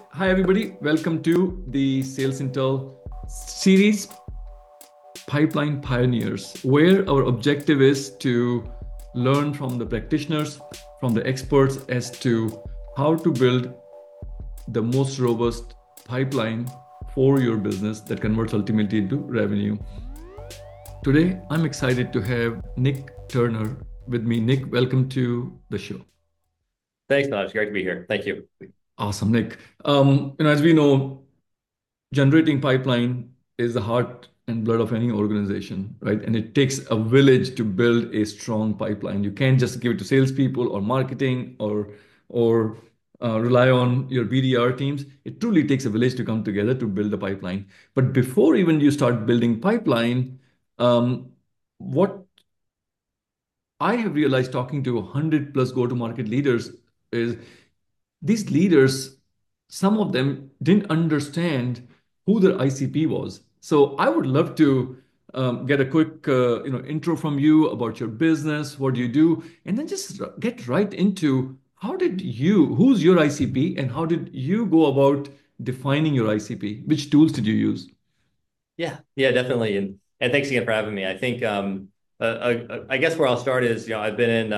Hi, everybody. Welcome to the Sales Intel series, Pipeline Pioneers, where our objective is to learn from the practitioners, from the experts as to how to build the most robust pipeline for your business that converts ultimately into revenue. Today, I'm excited to have Nick Turner with me. Nick, welcome to the show. Thanks, Manoj. Great to be here. Thank you. Awesome, Nick. As we know, generating pipeline is the heart and blood of any organization, right? And it takes a village to build a strong pipeline. You can't just give it to salespeople or marketing or rely on your BDR teams. It truly takes a village to come together to build a pipeline. But before even you start building pipeline, what I have realized talking to 100 plus go-to-market leaders is these leaders, some of them didn't understand who their ICP was. So I would love to get a quick intro from you about your business, what do you do, and then just get right into who's your ICP, and how did you go about defining your ICP? Which tools did you use? Yeah, definitely. And thanks again for having me. I think I guess where I'll start is, I've been in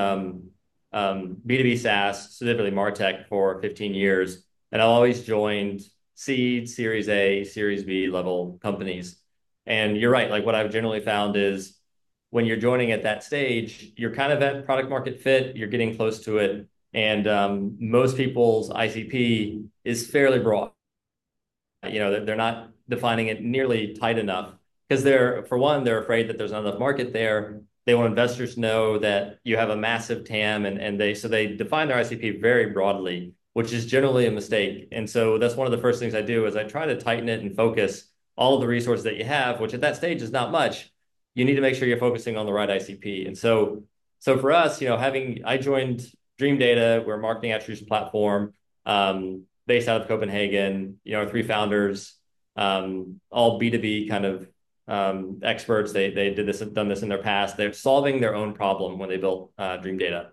B2B SaaS, specifically MarTech, for 15 years, and I've always joined seed, Series A, Series B level companies. And you're right, like what I've generally found is when you're joining at that stage, you're kind of at product market fit, you're getting close to it, and most people's ICP is fairly broad. They're not defining it nearly tight enough because for one, they're afraid that there's not enough market there. They want investors to know that you have a massive TAM, and they define their ICP very broadly, which is generally a mistake. And so that's one of the first things I do is I try to tighten it and focus all of the resources that you have, which at that stage is not much. You need to make sure you're focusing on the right ICP. And so for us, I joined Dream Data, we're a marketing attribution platform. Based out of Copenhagen, our three founders, all B2B kind of experts. They done this in their past. They're solving their own problem when they built Dream Data.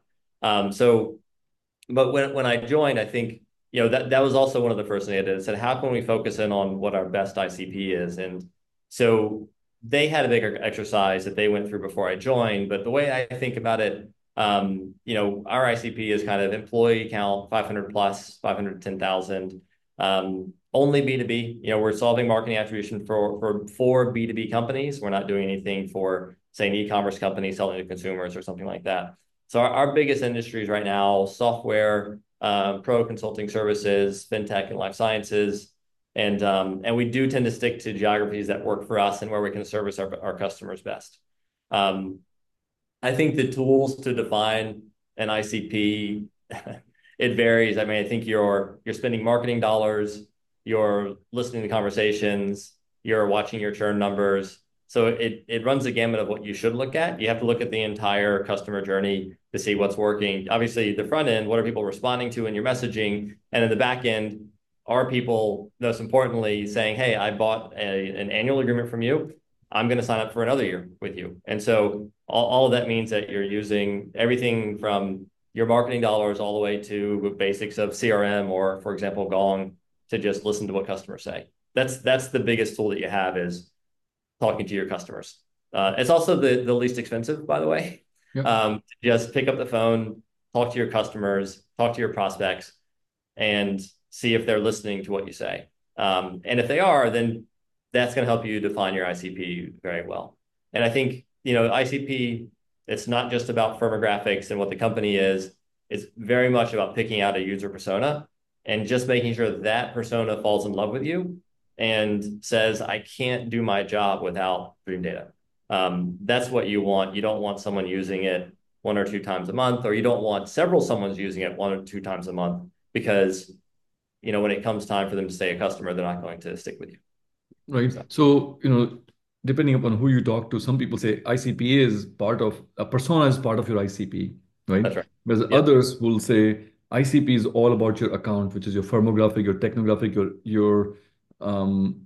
But when I joined, I think that was also one of the first things I did. I said, how can we focus in on what our best ICP is? And so they had a bigger exercise that they went through before I joined. But the way I think about it, our ICP is kind of employee count, 500 plus, 510,000. Only B2B. We're solving marketing attribution for B2B companies. We're not doing anything for, say, an e-commerce company selling to consumers or something like that. So our biggest industries right now: software, pro consulting services, fintech, and life sciences. And we do tend to stick to geographies that work for us and where we can service our customers best. Um, I think the tools to define an ICP, it varies. I mean, I think you're spending marketing dollars, you're listening to conversations, you're watching your churn numbers. So it runs the gamut of what you should look at. You have to look at the entire customer journey to see what's working. Obviously, the front end, what are people responding to in your messaging? And in the back end, are people, most importantly, saying, hey, I bought an annual agreement from you. I'm going to sign up for another year with you. And so all of that means that you're using everything from your marketing dollars all the way to basics of CRM or, for example, Gong, to just listen to what customers say. That's the biggest tool that you have, is talking to your customers. It's also the least expensive, by the way. Yeah. Just pick up the phone, talk to your customers, talk to your prospects, and see if they're listening to what you say. And if they are, then that's going to help you define your ICP very well. And I think, ICP, it's not just about firmographics and what the company is. It's very much about picking out a user persona and just making sure that persona falls in love with you and says, I can't do my job without Dream Data. That's what you want. You don't want someone using it one or two times a month, or you don't want several someone's using it one or two times a month, because when it comes time for them to stay a customer, they're not going to stick with you. Right. So So, depending upon who you talk to, some people say ICP is part of a persona is part of your ICP, right? that's right. Whereas Yeah. others will say ICP is all about your account, which is your firmographic, your technographic, your um,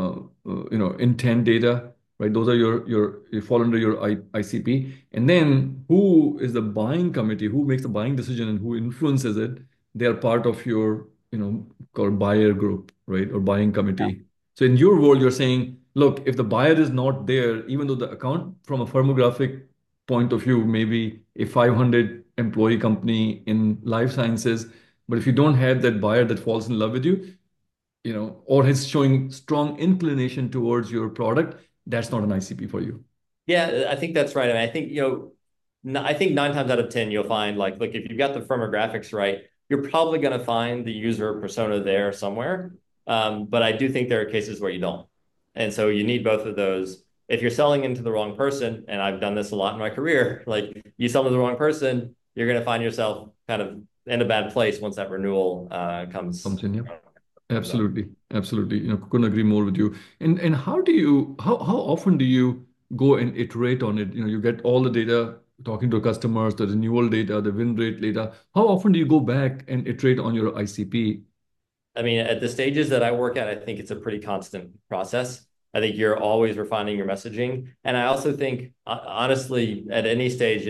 intent data, right? Those are you fall under your ICP. And then who is the buying committee, who makes the buying decision and who influences it? They are part of your called buyer group, right? Or buying committee. So in your world, you're saying, look, if the buyer is not there, even though the account from a firmographic point of view, maybe a 500 employee company in life sciences, but if you don't have that buyer that falls in love with you, or is showing strong inclination towards your product, that's not an ICP for you. Yeah, I think that's right. I mean, I think, I think 9 times out of 10, you'll find like, look, if you've got the firmographics right, you're probably going to find the user persona there somewhere. But I do think there are cases where you don't. And so you need both of those. If you're selling into the wrong person, and I've done this a lot in my career, like you sell to the wrong person, you're going to find yourself kind of in a bad place once that renewal comes Comes in, yeah. comes up. Absolutely. Absolutely. Couldn't agree more with you. And how often do you go and iterate on it? You get all the data, talking to customers, the renewal data, the win rate data. How often do you go back and iterate on your ICP? I mean, at the stages that I work at, I think it's a pretty constant process. I think you're always refining your messaging, and I also think, honestly, at any stage,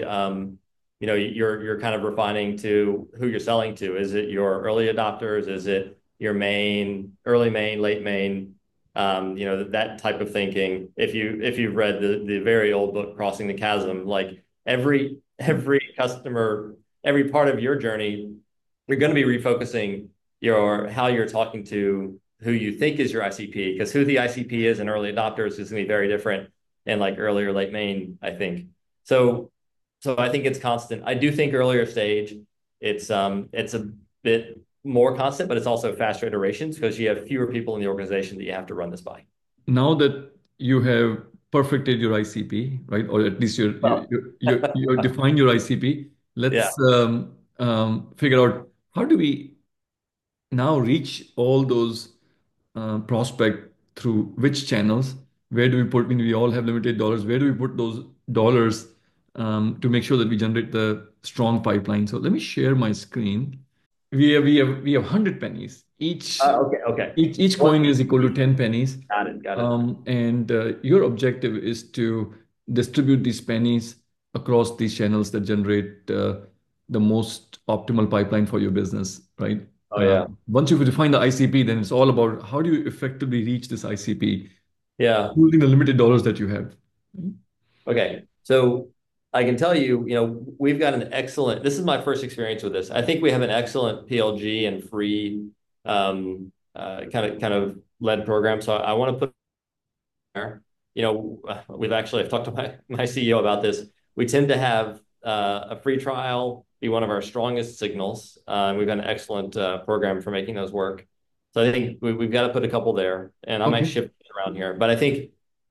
you're kind of refining to who you're selling to. Is it your early adopters? Is it your main, early main, late main? That type of thinking. If you've read the very old book, Crossing the Chasm, like every customer, every part of your journey, you're going to be refocusing how you're talking to who you think is your ICP, because who the ICP is in early adopters is going to be very different in like early or late main, I think. So I think it's constant. I do think earlier stage, it's a bit more constant, but it's also faster iterations because you have fewer people in the organization that you have to run this by. Now that you have perfected your ICP, right? Or at least Well, you define your ICP, yeah. let's figure out how do we now reach all those prospect through which channels? Where do we put, when we all have limited dollars, where do we put those dollars to make sure that we generate the strong pipeline? So let me share my screen. We have 100 pennies. Okay. Okay. Each What? coin is equal to 10 pennies. Got it. Got it. And your objective is to distribute these pennies across these channels that generate the most optimal pipeline for your business, right? Oh yeah. Once you've defined the ICP, then it's all about how do you effectively reach this ICP Yeah. using the limited dollars that you have. Okay. So I can tell you, we've got an excellent, this is my first experience with this. I think we have an excellent PLG and free kind of led program. So I want to put there, I've talked to my CEO about this. We tend to have a free trial be one of our strongest signals. We've got an excellent program for making those work. So I think we've got to put a couple there, and I might Okay. shift it around here. But I think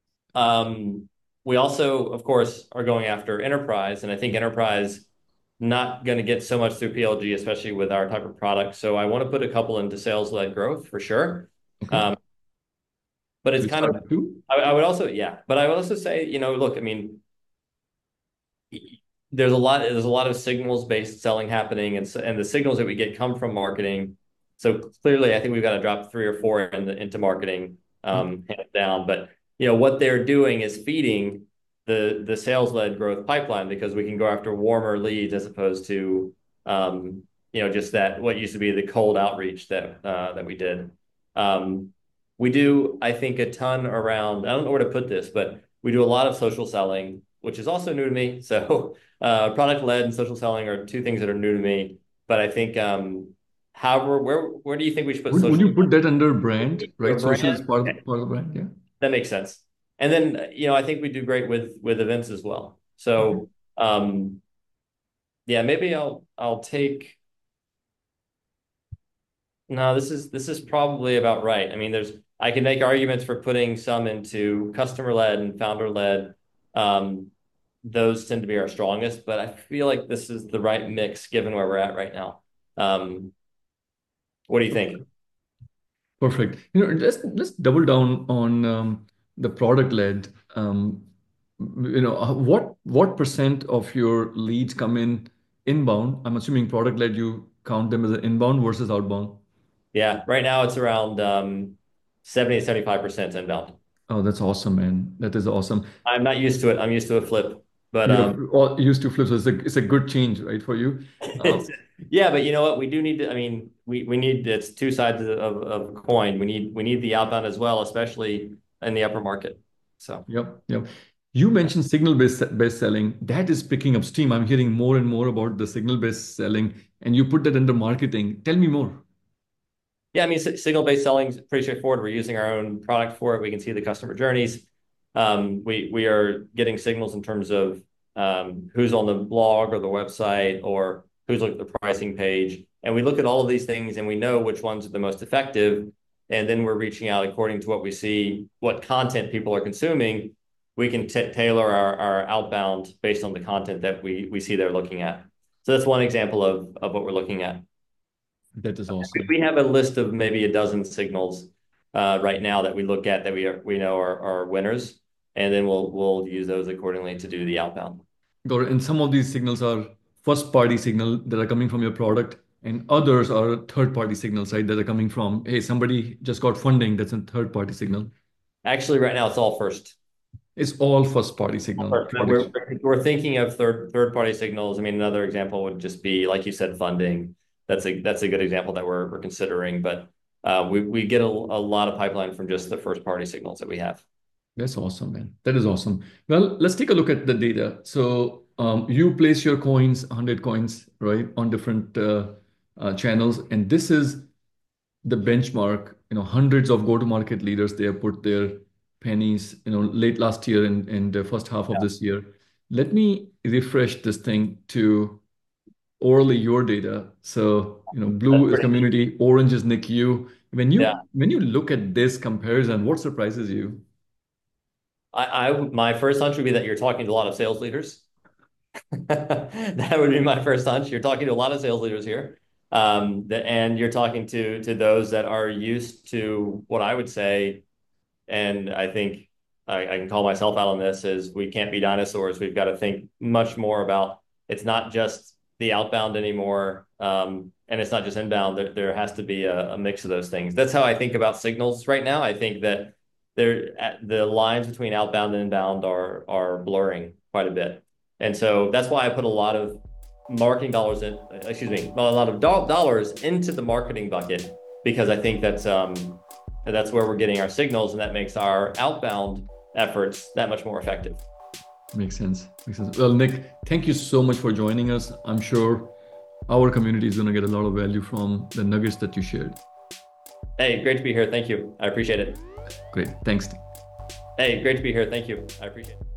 we also, of course, are going after enterprise, and I think enterprise not going to get so much through PLG, especially with our type of product. So I want to put a couple into sales-led growth for sure. Okay. Um, but So it's we kind of, start with two. I would also, yeah, but I would also say, look, I mean, there's a lot of signals-based selling happening, and the signals that we get come from marketing. So clearly, I think we've got to drop 3 or 4 into marketing, Okay. hands down. But what they're doing is feeding the sales-led growth pipeline, because we can go after warmer leads as opposed to just that what used to be the cold outreach that we did. We do, I think, a ton around. I don't know where to put this, but we do a lot of social selling, which is also new to me. So product led and social selling are two things that are new to me. But I think, however, where do you think we should put Would social you put that under brand, or right? Social is brand? part Okay, of, part of the brand. Yeah. that makes sense. And then, I think we do great with events as well. Okay. So yeah, maybe I'll take. No, this is probably about right. I mean, I can make arguments for putting some into customer led and founder led. Um, those tend to be our strongest, but I feel like this is the right mix given where we're at right now. Um, what do you think? Perfect. Let's double down on the product led. What percent of your leads come in inbound? I'm assuming product led, you count them as an inbound versus outbound. Yeah, right now it's around 70 to 75% inbound. Oh, that's awesome, man. That is awesome. I'm not used to it. I'm used to a flip, but You're all used to flips, so it's a good change, right, for you. it's Um, Yeah, but you know what? We do need to, I mean, we need, it's two sides of a coin. We need the outbound as well, especially in the upper market. So Yep, yep. You mentioned signal-based selling. That is picking up steam. I'm hearing more and more about the signal-based selling, and you put that under marketing. Tell me more. yeah, I mean, signal-based selling is pretty straightforward. We're using our own product for it. We can see the customer journeys. We are getting signals in terms of who's on the blog or the website or who's looking at the pricing page. And we look at all of these things and we know which ones are the most effective. And then we're reaching out according to what we see, what content people are consuming. We can tailor our outbound based on the content that we see they're looking at. So that's one example of what we're looking at. That is awesome. We have a list of maybe a dozen signals right now that we look at that we know are winners, and then we'll use those accordingly to do the outbound. Got it. And some of these signals are first-party signal that are coming from your product, and others are third-party signals, right? That are coming from, hey, somebody just got funding. That's a third-party signal. Actually, right now it's all first. It's all first-party signal. Got it. We're thinking of third party signals. I mean, another example would just be like you said, funding. That's a good example that we're considering. But we get a lot of pipeline from just the first party signals that we have. That's awesome, man. That is awesome. Well, let's take a look at the data. So you place your coins, 100 coins, right, on different channels, and this is the benchmark. Hundreds of go-to-market leaders, they have put their pennies, late last year and the first half of this year. Let me refresh this thing to orally your data. So, blue is community, orange is NICU. When you Yeah. when you look at this comparison, what surprises you? My first hunch would be that you're talking to a lot of sales leaders. That would be my first hunch. You're talking to a lot of sales leaders here. And you're talking to those that are used to what I would say, and I think I can call myself out on this, is we can't be dinosaurs. We've got to think much more about, it's not just the outbound anymore, and it's not just inbound. There has to be a mix of those things. That's how I think about signals right now. I think that the lines between outbound and inbound are blurring quite a bit. And so that's why I put a lot of marketing dollars in, a lot of dollars into the marketing bucket, because I think that's where we're getting our signals, and that makes our outbound efforts that much more effective. Makes sense. Makes sense. Well, Nick, thank you so much for joining us. I'm sure our community is going to get a lot of value from the nuggets that you shared. Hey, great to be here. Thank you. I appreciate it. Great. Thanks. Hey, great to be here. Thank you. I appreciate it.